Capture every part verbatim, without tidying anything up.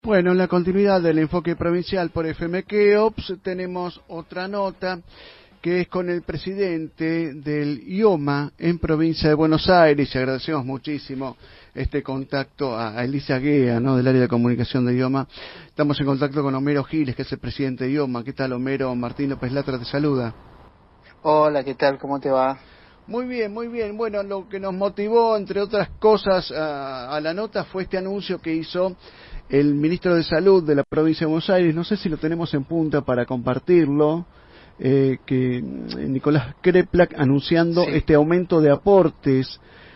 Bueno, en la continuidad del enfoque provincial por F M Keops tenemos otra nota que es con el presidente del I O M A en provincia de Buenos Aires, y agradecemos muchísimo este contacto a Elisa Guea, ¿no?, del área de comunicación de I O M A. Estamos en contacto con Homero Giles, que es el presidente de I O M A. ¿Qué tal, Homero? Martín López Latra te saluda. Hola, ¿qué tal? ¿Cómo te va? Muy bien, muy bien. Bueno, lo que nos motivó, entre otras cosas, a, a la nota fue este anuncio que hizo el ministro de Salud de la provincia de Buenos Aires. No sé si lo tenemos en punta para compartirlo, eh, que Nicolás Kreplak anunciando sí. este aumento de aportes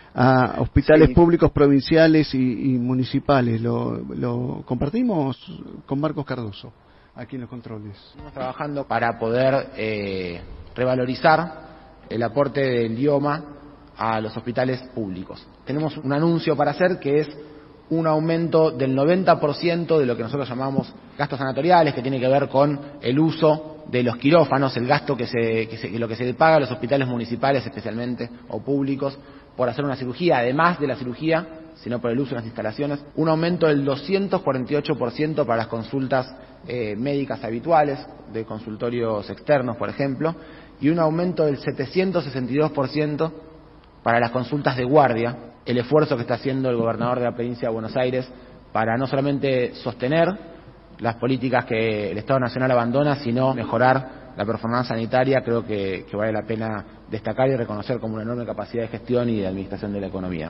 a hospitales sí. públicos provinciales y, y municipales. Lo, lo compartimos con Marcos Cardoso, aquí en los controles. Estamos trabajando para poder eh, revalorizar el aporte del I O M A a los hospitales públicos. Tenemos un anuncio para hacer que es un aumento del noventa por ciento de lo que nosotros llamamos gastos sanatoriales, que tiene que ver con el uso de los quirófanos, el gasto que se, que se, lo que se le paga a los hospitales municipales especialmente o públicos por hacer una cirugía, además de la cirugía, sino por el uso de las instalaciones. Un aumento del doscientos cuarenta y ocho por ciento para las consultas eh, médicas habituales, de consultorios externos, por ejemplo, y un aumento del setecientos sesenta y dos por ciento para las consultas de guardia, el esfuerzo que está haciendo el gobernador de la provincia de Buenos Aires para no solamente sostener las políticas que el Estado Nacional abandona, sino mejorar la performance sanitaria. Creo que, que vale la pena destacar y reconocer como una enorme capacidad de gestión y de administración de la economía.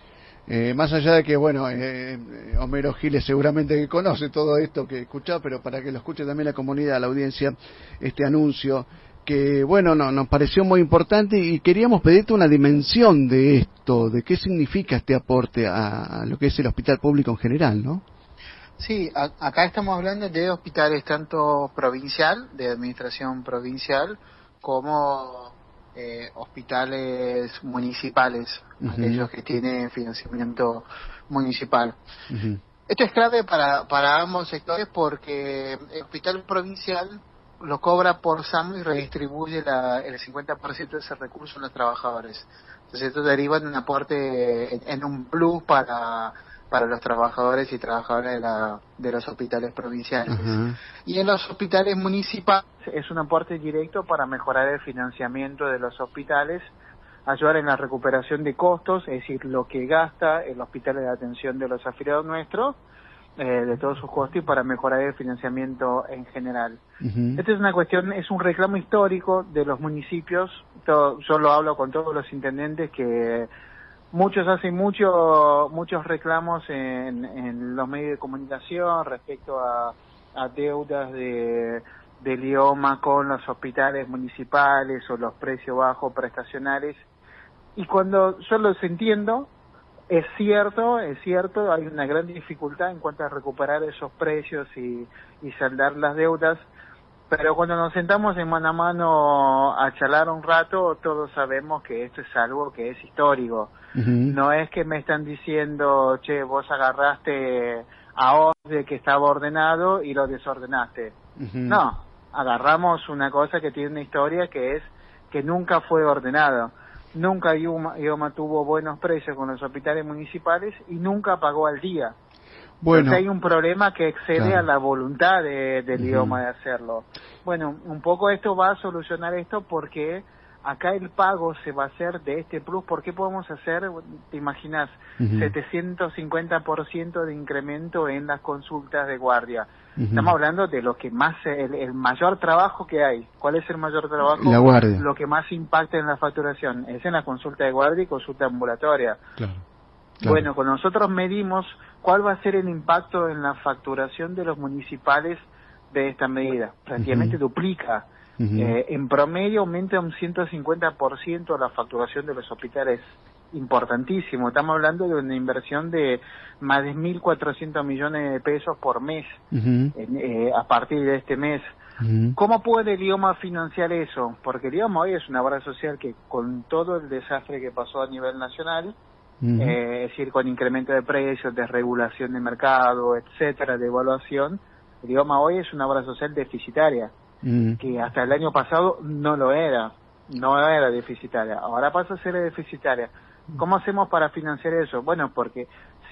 Eh, más allá de que, bueno, eh, Homero Giles seguramente que conoce todo esto que escucha, pero para que lo escuche también la comunidad, la audiencia, este anuncio que, bueno, no, nos pareció muy importante y queríamos pedirte una dimensión de esto, de qué significa este aporte a, a lo que es el hospital público en general, ¿no? Sí, a, acá estamos hablando de hospitales tanto provincial, de administración provincial, como eh, hospitales municipales, uh-huh. aquellos que tienen financiamiento municipal. Uh-huh. Esto es clave para, para ambos sectores porque el hospital provincial lo cobra por S A M y redistribuye la, el cincuenta por ciento de ese recurso a los trabajadores. Entonces esto deriva en un aporte, en, en un plus para para los trabajadores y trabajadoras de, la, de los hospitales provinciales. Uh-huh. Y en los hospitales municipales es un aporte directo para mejorar el financiamiento de los hospitales, ayudar en la recuperación de costos, es decir, lo que gasta el hospital de atención de los afiliados nuestros, eh, de todos sus costos, y para mejorar el financiamiento en general. Uh-huh. Esta es una cuestión, es un reclamo histórico de los municipios. Todo, yo lo hablo con todos los intendentes que muchos hacen mucho, muchos reclamos en, en los medios de comunicación respecto a, a deudas de del I O M A con los hospitales municipales o los precios bajos prestacionales. Y cuando yo los entiendo, es cierto, es cierto, hay una gran dificultad en cuanto a recuperar esos precios y, y saldar las deudas, pero cuando nos sentamos en mano a mano a charlar un rato, todos sabemos que esto es algo que es histórico. Uh-huh. No es que me están diciendo, che, vos agarraste a Orde que estaba ordenado y lo desordenaste. Uh-huh. No, agarramos una cosa que tiene una historia que es que nunca fue ordenado. Nunca I O M A, I O M A tuvo buenos precios con los hospitales municipales y nunca pagó al día. Bueno, entonces hay un problema que excede claro. a la voluntad de, del uh-huh. I O M A de hacerlo. Bueno, un poco esto va a solucionar esto porque acá el pago se va a hacer de este plus. ¿Por qué podemos hacer, te imaginas, uh-huh. setecientos cincuenta por ciento de incremento en las consultas de guardia? Uh-huh. Estamos hablando de lo que más, el, el mayor trabajo que hay. ¿Cuál es el mayor trabajo? La guardia. Lo que más impacta en la facturación es en la consulta de guardia y consulta ambulatoria. Claro. Claro. Bueno, con nosotros medimos cuál va a ser el impacto en la facturación de los municipales de esta medida. Prácticamente uh-huh. duplica. Uh-huh. Eh, en promedio aumenta un ciento cincuenta por ciento la facturación de los hospitales. Importantísimo. Estamos hablando de una inversión de más de mil cuatrocientos millones de pesos por mes uh-huh. en, eh, a partir de este mes. Uh-huh. ¿Cómo puede el I O M A financiar eso? Porque el I O M A hoy es una obra social que, con todo el desastre que pasó a nivel nacional, Uh-huh. Eh, es decir, con incremento de precios, desregulación de mercado, etcétera, de evaluación, el I O M A hoy es una obra social deficitaria, uh-huh. que hasta el año pasado no lo era, no era deficitaria, ahora pasa a ser deficitaria. ¿Cómo hacemos para financiar eso? Bueno, porque si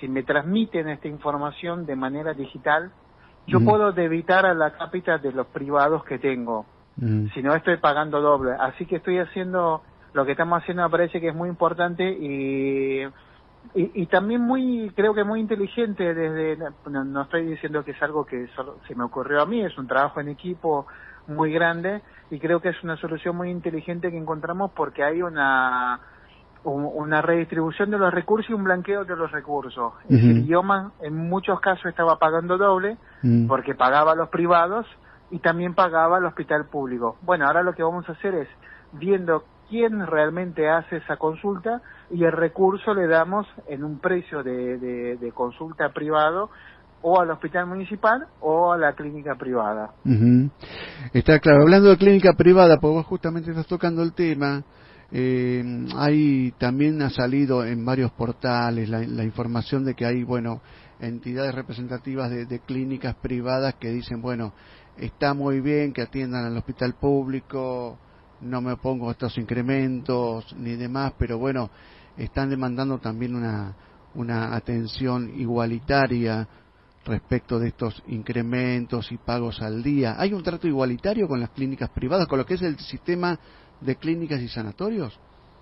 si me transmiten esta información de manera digital, yo Mm. puedo debitar a la cápita de los privados que tengo. Mm. Si no, estoy pagando doble. Así que estoy haciendo, lo que estamos haciendo me parece que es muy importante y, y, y también muy, creo que muy inteligente desde, no, no estoy diciendo que es algo que solo se me ocurrió a mí, es un trabajo en equipo muy grande y creo que es una solución muy inteligente que encontramos porque hay una una redistribución de los recursos y un blanqueo de los recursos. Uh-huh. El idioma en muchos casos estaba pagando doble uh-huh. porque pagaba a los privados y también pagaba al hospital público. Bueno, ahora lo que vamos a hacer es viendo quién realmente hace esa consulta y el recurso le damos en un precio de, de, de consulta privado o al hospital municipal o a la clínica privada. Uh-huh. Está claro. Hablando de clínica privada, porque vos justamente estás tocando el tema, Eh, hay también ha salido en varios portales la, la información de que hay, bueno, entidades representativas de, de clínicas privadas que dicen, bueno, está muy bien que atiendan al hospital público, no me opongo a estos incrementos ni demás, pero bueno, están demandando también una, una atención igualitaria respecto de estos incrementos y pagos al día. ¿Hay un trato igualitario con las clínicas privadas, con lo que es el sistema de clínicas y sanatorios?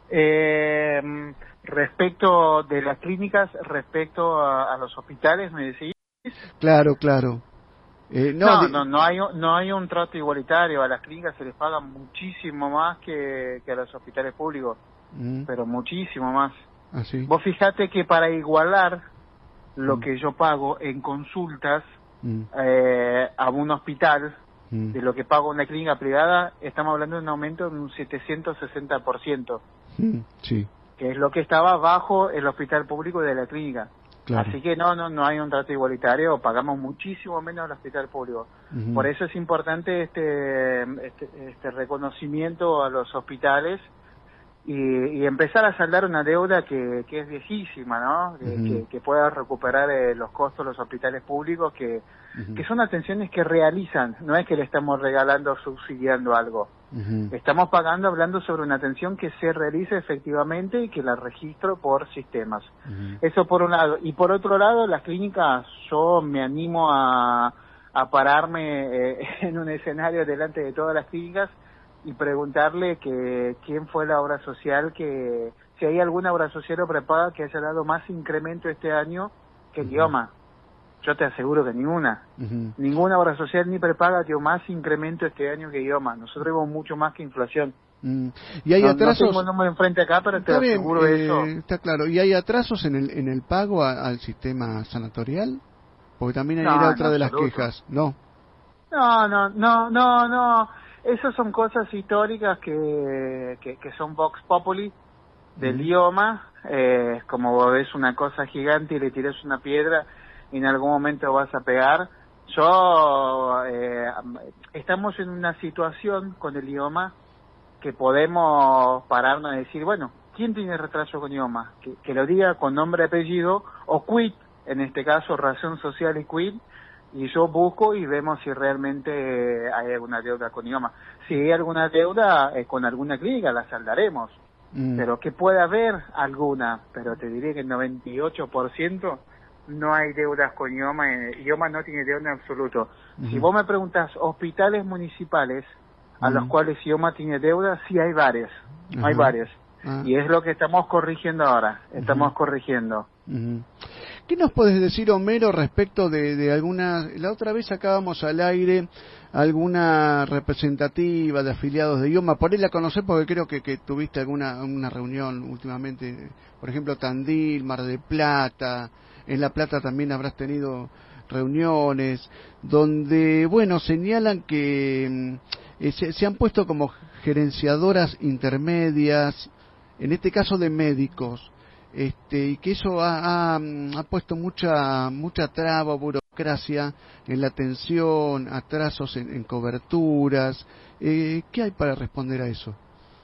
Eh, respecto de las clínicas, respecto a, a los hospitales, ¿me decís? Claro, claro. Eh, no, no, de... no, no hay, no hay un trato igualitario. A las clínicas se les paga muchísimo más que, que a los hospitales públicos, mm. pero muchísimo más. ¿Ah, sí? Vos fijate que para igualar lo mm. que yo pago en consultas mm. eh, a un hospital, de lo que pago una clínica privada, estamos hablando de un aumento de un setecientos sesenta por ciento. Sí. Que es lo que estaba bajo el hospital público de la clínica. Claro. Así que no, no, no hay un trato igualitario, pagamos muchísimo menos al hospital público. Uh-huh. Por eso es importante este, este, este reconocimiento a los hospitales y, y empezar a saldar una deuda que, que es viejísima, ¿no? Que, uh-huh. que, que pueda recuperar eh, los costos de los hospitales públicos, que, uh-huh. que son atenciones que realizan, no es que le estamos regalando o subsidiando algo. Uh-huh. Estamos pagando, hablando sobre una atención que se realiza efectivamente y que la registro por sistemas. Uh-huh. Eso por un lado. Y por otro lado, las clínicas, yo me animo a, a pararme eh, en un escenario delante de todas las clínicas y preguntarle que quién fue la obra social, que si hay alguna obra social o prepaga que haya dado más incremento este año que el uh-huh. idioma. Yo te aseguro que ninguna. Uh-huh. Ninguna obra social ni prepaga dio más incremento este año que idioma. Nosotros vemos mucho más que inflación. Mm. Y hay no, atrasos. No tengo el número enfrente acá, pero te bien, aseguro eh, eso. Está claro. ¿Y hay atrasos en el en el pago a, al sistema sanatorial? Porque también ahí no, era otra de las absoluto. quejas. No. No, no, no, no, no. Esas son cosas históricas que, que, que son vox populi del mm. idioma. Eh, como ves una cosa gigante y le tiras una piedra y en algún momento vas a pegar. Yo, eh, estamos en una situación con el idioma que podemos pararnos y decir, bueno, ¿quién tiene retraso con idioma? Que, que lo diga con nombre y apellido, o quit, en este caso, razón social y quit, y yo busco y vemos si realmente hay alguna deuda con idioma. Si hay alguna deuda eh, con alguna clínica, la saldaremos. Mm. Pero que puede haber alguna, pero te diré que el noventa y ocho por ciento no hay deudas con idioma, idioma no tiene deuda en absoluto. Uh-huh. Si vos me preguntas hospitales municipales a uh-huh. los cuales idioma tiene deuda, sí hay varias, uh-huh. hay varias. Uh-huh. Y es lo que estamos corrigiendo ahora, estamos uh-huh. corrigiendo. Uh-huh. ¿Qué nos puedes decir, Homero, respecto de, de alguna... La otra vez sacábamos al aire alguna representativa de afiliados de idioma, por ahí la conocer porque creo que, que tuviste alguna una reunión últimamente, por ejemplo, Tandil, Mar del Plata... En La Plata también habrás tenido reuniones donde, bueno, señalan que eh, se, se han puesto como gerenciadoras intermedias, en este caso de médicos, este, y que eso ha, ha, ha puesto mucha mucha traba, burocracia en la atención, atrasos en, en coberturas. Eh, ¿Qué hay para responder a eso?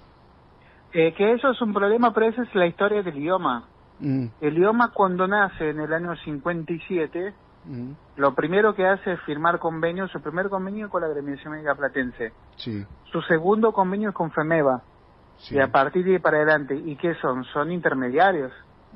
Eh, que eso es un problema, pero esa es la historia del idioma. Mm. El idioma cuando nace en el año cincuenta y siete, mm. lo primero que hace es firmar convenios, su primer convenio con la Agremiación Médica Platense, sí. su segundo convenio es con FEMEVA, sí. y a partir de ahí para adelante, ¿y qué son? Son intermediarios,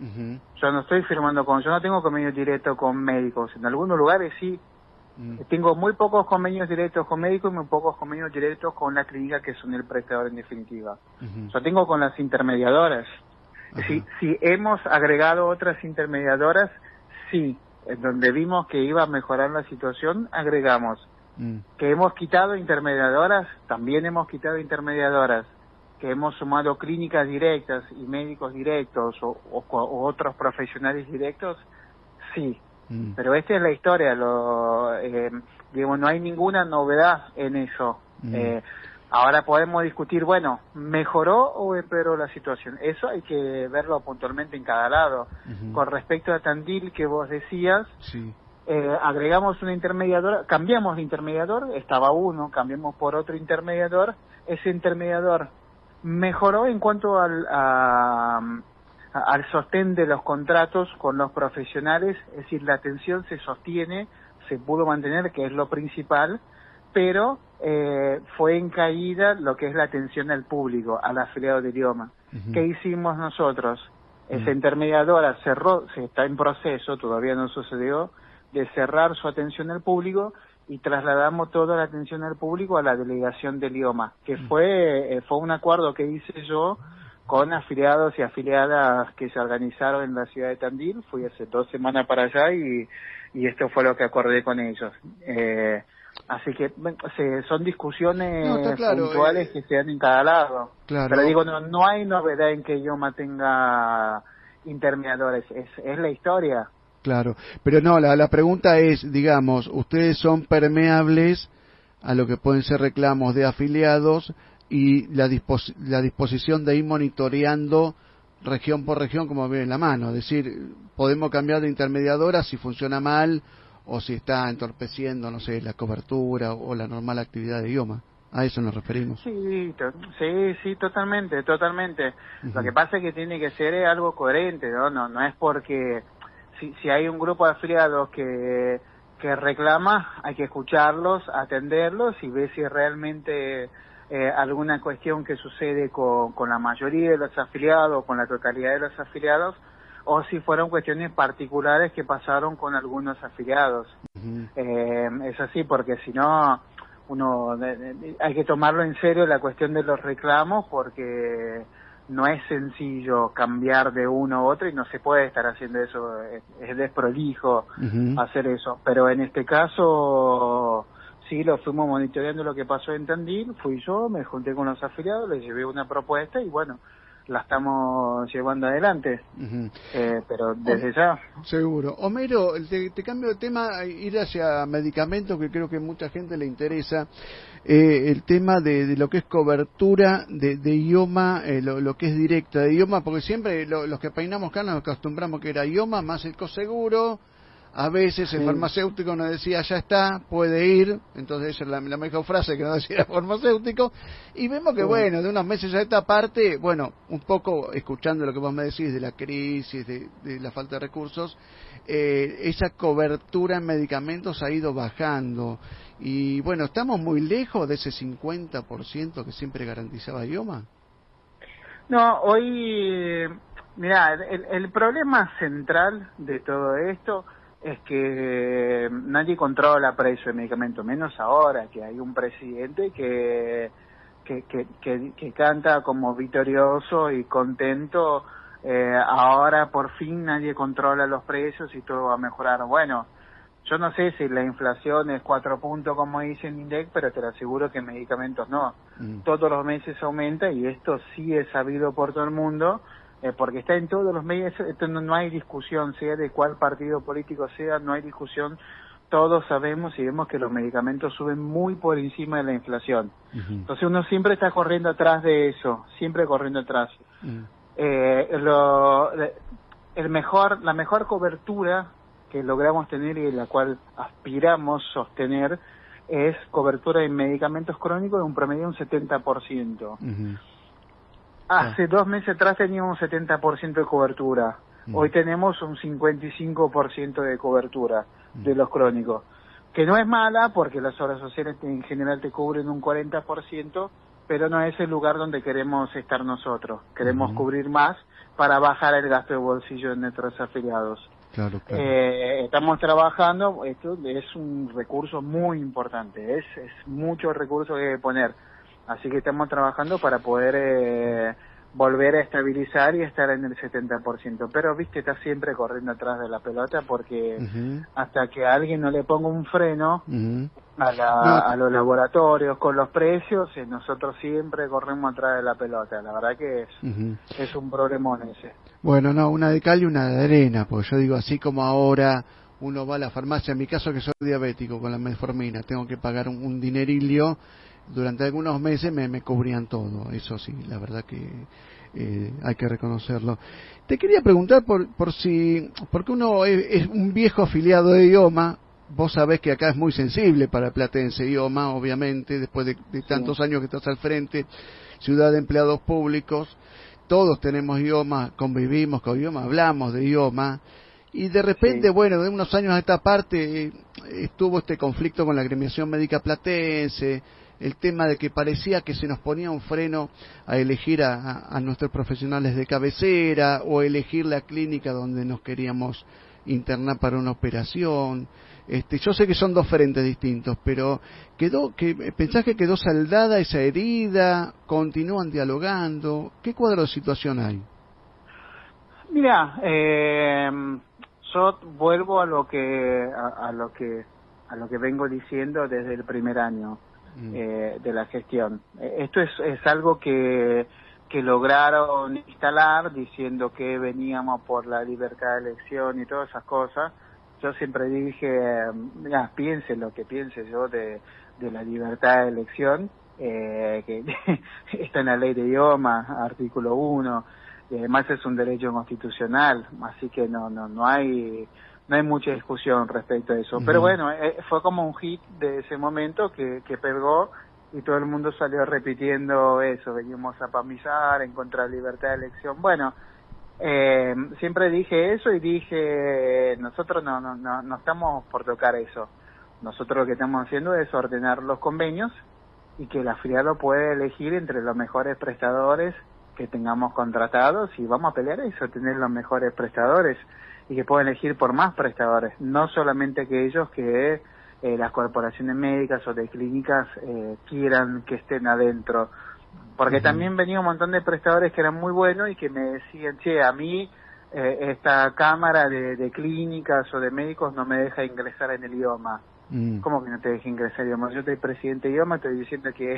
Uh-huh. Yo no estoy firmando con, yo no tengo convenios directos con médicos. En algunos lugares sí. Uh-huh. Tengo muy pocos convenios directos con médicos y muy pocos convenios directos con la clínica, que son el prestador en definitiva. Uh-huh. Yo tengo con las intermediadoras. Uh-huh. Si, si hemos agregado otras intermediadoras, sí. En donde vimos que iba a mejorar la situación, agregamos. Uh-huh. Que hemos quitado intermediadoras, también hemos quitado intermediadoras. Que hemos sumado clínicas directas y médicos directos o, o, o otros profesionales directos, sí. Mm. Pero esta es la historia, lo, eh, digamos, no hay ninguna novedad en eso. Mm. Eh, ahora podemos discutir, bueno, ¿mejoró o empeoró la situación? Eso hay que verlo puntualmente en cada lado. Uh-huh. Con respecto a Tandil, que vos decías, sí. eh, agregamos una intermediadora, cambiamos de intermediador, estaba uno, cambiamos por otro intermediador, ese intermediador mejoró en cuanto al, a, a, al sostén de los contratos con los profesionales, es decir, la atención se sostiene, se pudo mantener, que es lo principal, pero eh, fue en caída lo que es la atención al público, al afiliado del idioma. Uh-huh. ¿Qué hicimos nosotros? Uh-huh. Esa intermediadora cerró, se está en proceso, todavía no sucedió, de cerrar su atención al público, y trasladamos toda la atención al público a la delegación del idioma, que fue eh, fue un acuerdo que hice yo con afiliados y afiliadas que se organizaron en la ciudad de Tandil. Fui hace dos semanas para allá y, y esto fue lo que acordé con ellos. Eh, así que bueno, se, son discusiones no, claro, puntuales eh, que se dan en cada lado. Claro. Pero digo, no, no hay novedad en que idioma tenga intermediadores, es, es la historia. Claro, pero no, la, la pregunta es, digamos, ustedes son permeables a lo que pueden ser reclamos de afiliados y la, dispos, la disposición de ir monitoreando región por región como viene en la mano, es decir, podemos cambiar de intermediadora si funciona mal o si está entorpeciendo, no sé, la cobertura o la normal actividad de idioma. A eso nos referimos. Sí, to- sí, sí, totalmente, totalmente. Uh-huh. Lo que pasa es que tiene que ser algo coherente, ¿no? No, no es porque... Si, si hay un grupo de afiliados que, que reclama, hay que escucharlos, atenderlos y ver si realmente eh, alguna cuestión que sucede con, con la mayoría de los afiliados, con la totalidad de los afiliados, o si fueron cuestiones particulares que pasaron con algunos afiliados. Uh-huh. Eh, es así, porque si no, uno de, de, hay que tomarlo en serio la cuestión de los reclamos, porque... no es sencillo cambiar de uno a otro y no se puede estar haciendo eso, es, es desprolijo uh-huh. hacer eso, pero en este caso sí lo fuimos monitoreando lo que pasó en Tandil, fui yo, me junté con los afiliados, les llevé una propuesta y bueno, la estamos llevando adelante, uh-huh. eh, pero desde ya. Seguro. Homero, te, te cambio de tema, ir hacia medicamentos, que creo que a mucha gente le interesa, eh, el tema de, de lo que es cobertura de, de idioma, eh, lo, lo que es directa de idioma, porque siempre lo, los que peinamos acá nos acostumbramos que era idioma más el coseguro. A veces el sí. farmacéutico nos decía, ya está, puede ir, entonces esa es la, la mejor frase que nos decía el farmacéutico, y vemos que, sí. bueno, de unos meses a esta parte, bueno, un poco escuchando lo que vos me decís de la crisis, de, de la falta de recursos, eh, esa cobertura en medicamentos ha ido bajando, y bueno, ¿estamos muy lejos de ese cincuenta por ciento que siempre garantizaba idioma? No, hoy, mirá, el, el problema central de todo esto es que nadie controla precio de medicamento, menos ahora que hay un presidente que que, que, que, que canta como victorioso y contento, eh, ahora por fin nadie controla los precios y todo va a mejorar. Bueno, yo no sé si la inflación es cuatro puntos como dice el INDEC, pero te lo aseguro que en medicamentos no. Mm. Todos los meses aumenta y esto sí es sabido por todo el mundo, Eh, porque está en todos los medios, esto no, no hay discusión, sea de cuál partido político sea, no hay discusión, todos sabemos y vemos que los medicamentos suben muy por encima de la inflación. Uh-huh. Entonces uno siempre está corriendo atrás de eso, siempre corriendo atrás. Uh-huh. Eh, lo, el mejor, la mejor cobertura que logramos tener y la cual aspiramos sostener es cobertura en medicamentos crónicos de un promedio de un setenta por ciento. Uh-huh. Hace dos meses atrás teníamos un setenta por ciento de cobertura. Mm. Hoy tenemos un cincuenta y cinco por ciento de cobertura mm. de los crónicos. Que no es mala porque las obras sociales en general te cubren un cuarenta por ciento, pero no es el lugar donde queremos estar nosotros. Queremos uh-huh. cubrir más para bajar el gasto de bolsillo de nuestros afiliados. Claro, claro. Eh, estamos trabajando, esto es un recurso muy importante, es, es mucho recurso que hay que poner, así que estamos trabajando para poder eh, volver a estabilizar y estar en el setenta por ciento, pero viste, está siempre corriendo atrás de la pelota porque uh-huh. hasta que a alguien no le ponga un freno uh-huh. a, la, no. a los laboratorios con los precios, eh, nosotros siempre corremos atrás de la pelota, la verdad que es, uh-huh. es un problemón ese. Bueno, no, una de cal y una de arena, porque yo digo, así como ahora uno va a la farmacia, en mi caso que soy diabético con la metformina, tengo que pagar un, un dinerillo, durante algunos meses me, me cubrían todo, eso sí, la verdad que eh, hay que reconocerlo. Te quería preguntar por, por si, porque uno es, es un viejo afiliado de IOMA, vos sabés que acá es muy sensible para Platense, IOMA, obviamente, después de, de tantos sí. años que estás al frente, ciudad de empleados públicos, todos tenemos IOMA, convivimos con IOMA, hablamos de IOMA, y de repente, sí. bueno, de unos años a esta parte eh, estuvo este conflicto con la agremiación médica platense, el tema de que parecía que se nos ponía un freno a elegir a, a, a nuestros profesionales de cabecera o elegir la clínica donde nos queríamos internar para una operación. Este, yo sé que son dos frentes distintos, pero quedó, que pensás que quedó saldada esa herida, continúan dialogando, ¿qué cuadro de situación hay? Mira, eh, yo vuelvo a lo que a, a lo que a lo que vengo diciendo desde el primer año mm. eh, de la gestión. Esto es, es algo que que lograron instalar diciendo que veníamos por la libertad de elección y todas esas cosas. Yo siempre dije, mira, piense lo que piense yo de, de la libertad de elección, eh, que está en la ley de IOMA, artículo uno, y además es un derecho constitucional, así que no no no hay no hay mucha discusión respecto a eso. Uh-huh. Pero bueno, eh, fue como un hit de ese momento que, que pegó y todo el mundo salió repitiendo eso, venimos a pamizar en contra de la libertad de elección. Bueno, Eh, siempre dije eso y dije, nosotros no, no, no, no estamos por tocar eso. Nosotros lo que estamos haciendo es ordenar los convenios y que el afiliado puede elegir entre los mejores prestadores que tengamos contratados y vamos a pelear eso, tener los mejores prestadores y que puedan elegir por más prestadores, no solamente aquellos que eh, las corporaciones médicas o de clínicas eh, quieran que estén adentro. Porque uh-huh. también venía un montón de prestadores que eran muy buenos y que me decían, che, a mí eh, esta cámara de, de clínicas o de médicos no me deja ingresar en el IOMA. Mm. ¿Cómo que no te deja ingresar en el IOMA? Yo soy presidente de IOMA, estoy diciendo que,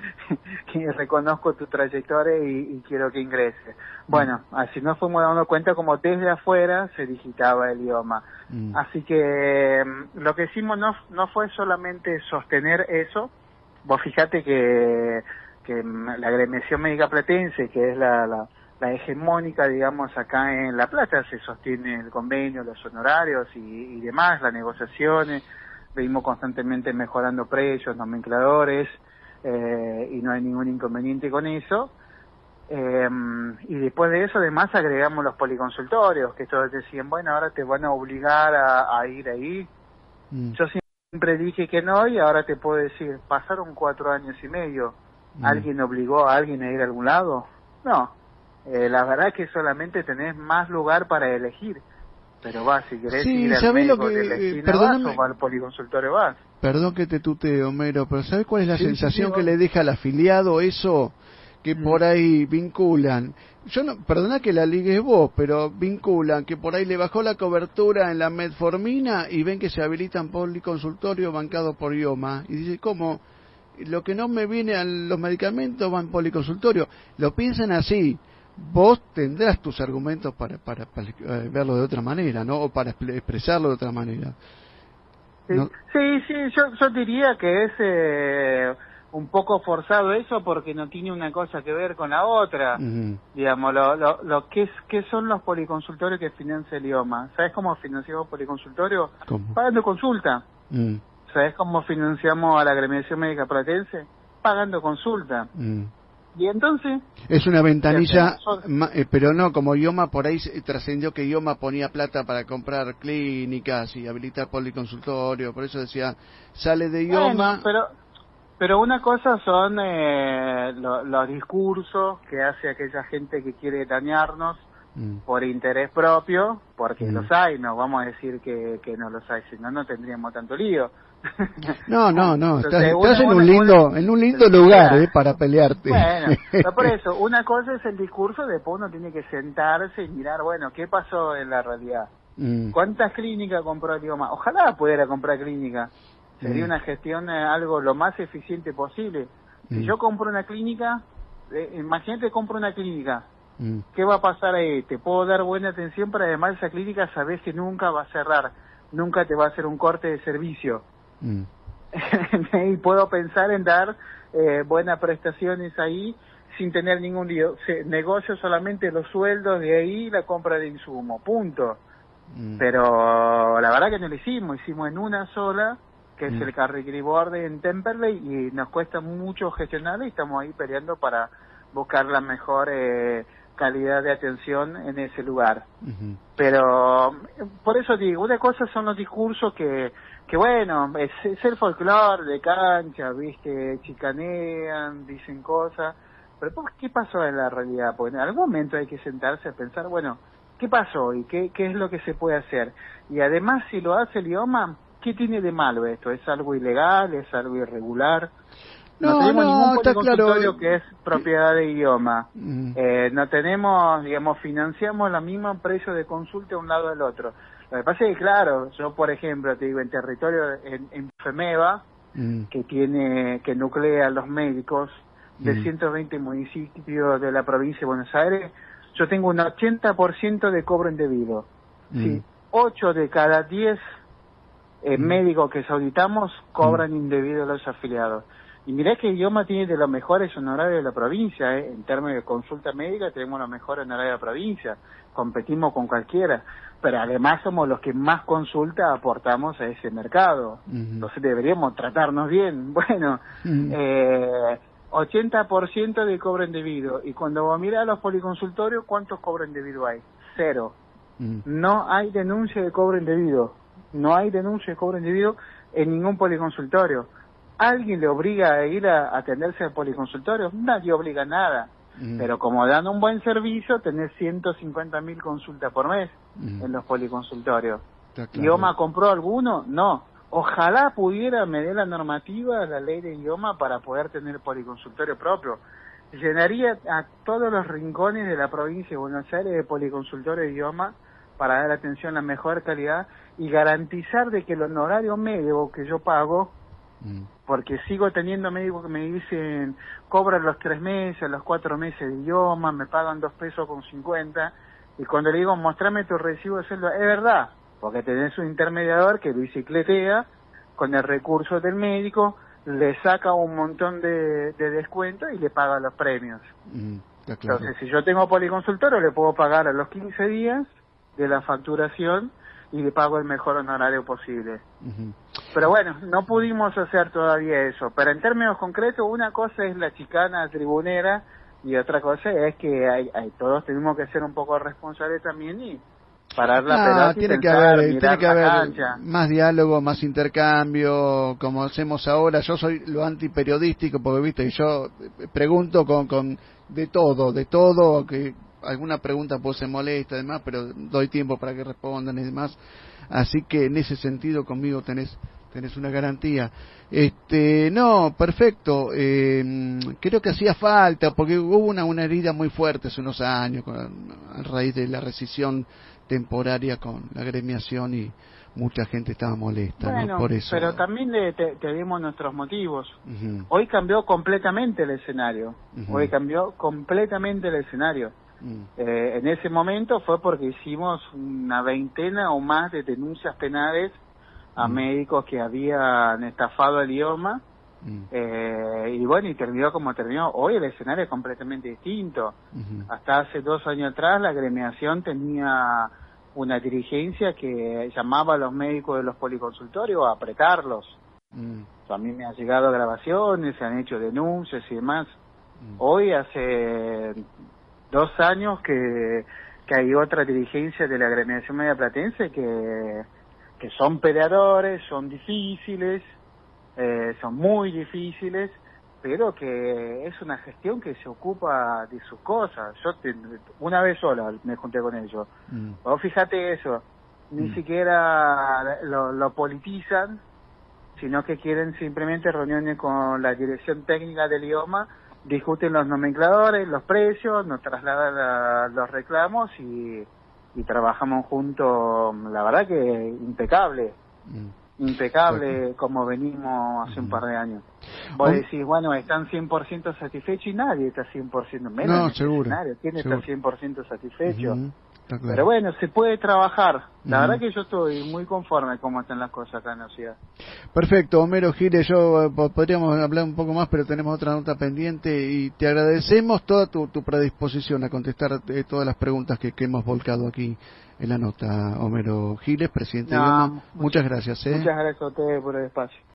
que reconozco tu trayectoria y, y quiero que ingrese. Mm. Bueno, así nos fuimos dando cuenta como desde afuera se digitaba el IOMA. Mm. Así que lo que hicimos no, no fue solamente sostener eso. Vos fijate que que la agremiación médica platense, que es la, la, la hegemónica, digamos, acá en La Plata, se sostiene el convenio, los honorarios y, y demás, las negociaciones, venimos constantemente mejorando precios, nomencladores, eh, y no hay ningún inconveniente con eso. Eh, y después de eso, además, agregamos los policonsultorios, que todos decían, bueno, ahora te van a obligar a, a ir ahí. Mm. Yo siempre dije que no, y ahora te puedo decir, pasaron cuatro años y medio. ¿Alguien obligó a alguien a ir a algún lado? No. Eh, la verdad es que solamente tenés más lugar para elegir. Pero vas, si querés sí, ir al médico que, de la esquina, vas, o al policonsultorio vas. Perdón que te tutee, Homero, pero ¿sabes cuál es la sí, sensación sí, que sí, le deja al afiliado eso? Que mm. por ahí vinculan. Yo no, perdona que la ligues vos, pero vinculan que por ahí le bajó la cobertura en la metformina y ven que se habilitan policonsultorio bancado por IOMA. Y dice, ¿cómo? Lo que no me viene a los medicamentos va en policonsultorio. Lo piensan así. Vos tendrás tus argumentos para, para, para verlo de otra manera, ¿no? O para expresarlo de otra manera. Sí, ¿no? sí, sí, yo, yo diría que es eh, un poco forzado eso porque no tiene una cosa que ver con la otra. Uh-huh. Digamos, lo, lo, lo que es, ¿qué son los policonsultorios que financia el IOMA? ¿Sabes cómo financiamos policonsultorio? ¿Cómo? Pagando consulta. Uh-huh. ¿Sabes cómo financiamos a la agremiación médica platense? Pagando consulta. Mm. Y entonces... Es una ventanilla, eh, pero no, como IOMA por ahí trascendió que IOMA ponía plata para comprar clínicas y habilitar policonsultorio, por eso decía, sale de IOMA... Bueno, pero Pero una cosa son eh, lo, los discursos que hace aquella gente que quiere dañarnos mm. por interés propio, porque mm. los hay, no vamos a decir que, que no los hay, si no, no tendríamos tanto lío. No, no, no, Entonces, estás, una, estás en una, un lindo una, en un lindo lugar eh, para pelearte. Bueno, pero por eso, una cosa es el discurso, después uno tiene que sentarse y mirar, bueno, ¿qué pasó en la realidad? Mm. ¿Cuántas clínicas compró el idioma? Ojalá pudiera comprar clínica. Sería mm. una gestión eh, algo lo más eficiente posible. Si mm. yo compro una clínica, eh, imagínate compro una clínica, mm. ¿qué va a pasar ahí? Te puedo dar buena atención, pero además esa clínica sabes que nunca va a cerrar, nunca te va a hacer un corte de servicio. Mm. Y puedo pensar en dar eh, buenas prestaciones ahí sin tener ningún lío. Se, negocio solamente los sueldos, de ahí la compra de insumo, punto. Mm. Pero la verdad que no lo hicimos, hicimos en una sola, que es mm. el Carricri Board en Temperley, y nos cuesta mucho gestionarla y estamos ahí peleando para buscar la mejor eh, calidad de atención en ese lugar. Uh-huh. Pero por eso digo, una cosa son los discursos que, que bueno, es, es el folclore de cancha, viste, chicanean, dicen cosas, pero pues, ¿qué pasó en la realidad? Porque en algún momento hay que sentarse a pensar, bueno, ¿qué pasó y qué, qué es lo que se puede hacer? Y además, si lo hace el idioma, ¿qué tiene de malo esto? ¿Es algo ilegal? ¿Es algo irregular? No, no tenemos no, ningún policonsultorio claro. que es propiedad de idioma. Mm. Eh, no tenemos, digamos, financiamos la misma precio de consulta de un lado al otro. Lo que pasa es que, claro, yo, por ejemplo, te digo, en territorio, en, en FEMEVA, mm. que tiene, que nuclea a los médicos de mm. ciento veinte municipios de la provincia de Buenos Aires, yo tengo un ochenta por ciento de cobro indebido. Mm. Sí, ocho de cada diez eh, mm. médicos que auditamos cobran mm. indebido a los afiliados. Y mirá que Idioma tiene de los mejores honorarios de la provincia, ¿eh? En términos de consulta médica tenemos los mejores honorarios de la provincia, competimos con cualquiera, pero además somos los que más consulta aportamos a ese mercado, uh-huh. entonces deberíamos tratarnos bien. Bueno, uh-huh. eh, ochenta por ciento de cobro indebido, y cuando vos mirás los policonsultorios, ¿cuántos cobro indebido hay? Cero. Uh-huh. No hay denuncia de cobro indebido, no hay denuncia de cobro indebido en ningún policonsultorio. ¿Alguien le obliga a ir a atenderse al policonsultorio? Nadie obliga a nada. Mm. Pero como dan un buen servicio, tenés ciento cincuenta mil consultas por mes mm. en los policonsultorios. Claro. ¿Idioma compró alguno? No. Ojalá pudiera medir la normativa, la ley de idioma, para poder tener policonsultorio propio. Llenaría a todos los rincones de la provincia de Buenos Aires de policonsultorio de idioma para dar atención a la mejor calidad y garantizar de que el honorario medio que yo pago, porque sigo teniendo médicos que me dicen, cobran los tres meses, los cuatro meses de idioma, me pagan dos pesos con cincuenta, y cuando le digo, mostrame tu recibo de sueldo, es verdad, porque tenés un intermediador que bicicletea con el recurso del médico, le saca un montón de, de descuento y le paga los premios. Mm, claro. Entonces, si yo tengo policonsultorio, le puedo pagar a los quince días de la facturación y le pago el mejor honorario posible. Uh-huh. Pero bueno, no pudimos hacer todavía eso. Pero en términos concretos, una cosa es la chicana tribunera y otra cosa es que hay, hay, todos tenemos que ser un poco responsables también y parar la no, pelota y tiene pensar, que haber, mirar tiene que la haber cancha. Más diálogo, más intercambio, como hacemos ahora. Yo soy lo antiperiodístico porque, viste, yo pregunto con, con de todo, de todo, que alguna pregunta pues se molesta además, pero doy tiempo para que respondan y demás, así que en ese sentido conmigo tenés tenés una garantía. Este, no, perfecto. Eh, creo que hacía falta porque hubo una una herida muy fuerte hace unos años con, a raíz de la rescisión temporaria con la agremiación y mucha gente estaba molesta, bueno, ¿no? Por eso. Pero también le, te, te dimos nuestros motivos. Uh-huh. Hoy cambió completamente el escenario. Uh-huh. Hoy cambió completamente el escenario. Mm. Eh, en ese momento fue porque hicimos una veintena o más de denuncias penales a mm. médicos que habían estafado el idioma mm. eh, y bueno, y terminó como terminó. Hoy el escenario es completamente distinto. Mm-hmm. Hasta hace dos años atrás la agremiación tenía una dirigencia que llamaba a los médicos de los policonsultorios a apretarlos. Mm. O sea, a mí me han llegado grabaciones, se han hecho denuncias y demás. Mm. Hoy hace dos años que, que hay otra dirigencia de la agremiación media platense que, que son peleadores, son difíciles, eh, son muy difíciles, pero que es una gestión que se ocupa de sus cosas. Yo te, una vez sola me junté con ellos. Mm. Vos fíjate eso, ni mm. siquiera lo, lo politizan, sino que quieren simplemente reuniones con la dirección técnica del idioma, discuten los nomencladores, los precios, nos trasladan la, los reclamos y, y trabajamos juntos, la verdad que impecable. Mm. impecable como venimos hace un par de años. Vos decís, bueno, están cien por ciento satisfechos y nadie está cien por ciento, menos no, seguro, ¿quién seguro. está cien por ciento satisfecho? Uh-huh. Claro. Pero bueno, se puede trabajar. La uh-huh. verdad que yo estoy muy conforme cómo están las cosas acá en la ciudad. Perfecto, Homero Giles, yo eh, podríamos hablar un poco más, pero tenemos otra nota pendiente y te agradecemos toda tu, tu predisposición a contestar eh, todas las preguntas que, que hemos volcado aquí en la nota. Homero Giles, presidente no, de IOMA, muchas, muchas gracias. ¿eh? Muchas gracias a ustedes por el espacio.